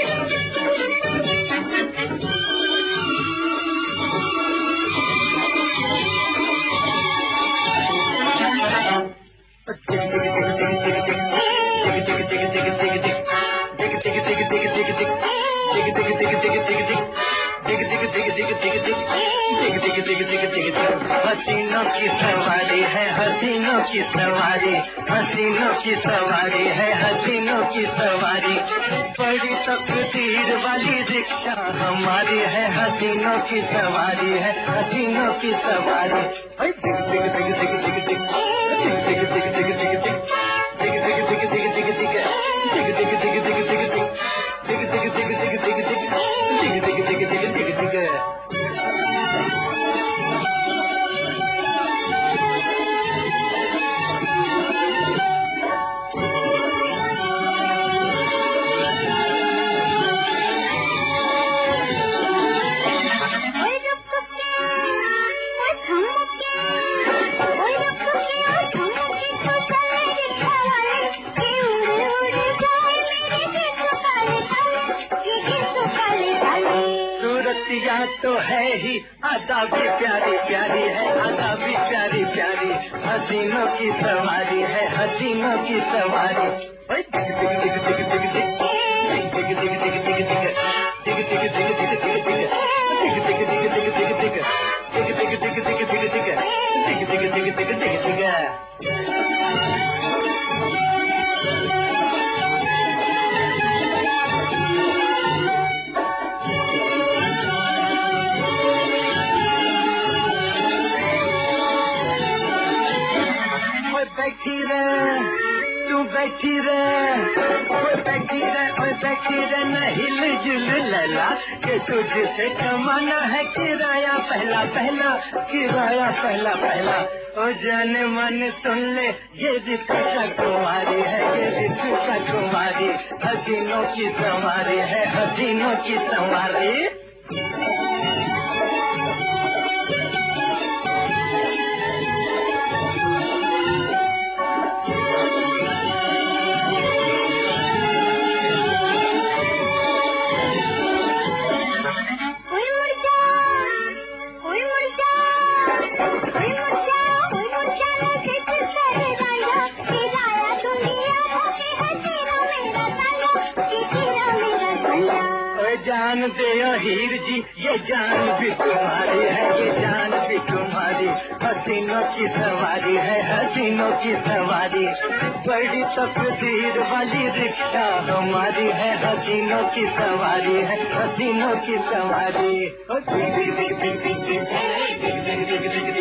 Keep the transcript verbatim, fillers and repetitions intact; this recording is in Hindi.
हसीनों की सवारी है, हसीनों की सवारी, हसीनों की सवारी है, हसीनों की सवारी। बड़ी तकदीर वाली रिक्शा हमारी है, हसीनों की सवारी है, हसीनों की सवारी। सूरतिया तो है ही आधा भी प्यारी प्यारी है, आधा भी प्यारी प्यारी। हसीनों की सवारी है, हसीनों की सवारी। बैठी रे तू बैठी रे, ओए बैठी रे, ओए बैठी रे, न हिल जुल लैला के तुझसे कमाना है किराया पहला पहला, किराया पहला पहला। ओ जाने मन सुन ले ये रिक्शा कुमारी है, ये रिक्शा कुमारी। हसीनों की सवारी है, हसीनों की सवारी। जान दे हीर जी, ये जान भी तुम्हारी है, ये जान भी तुम्हारी। हसीनों की सवारी है, हसीनों की सवारी। बड़ी तकदीर वाली रिक्शा हमारी है, हसीनों की सवारी है, हसीनों की सवारी।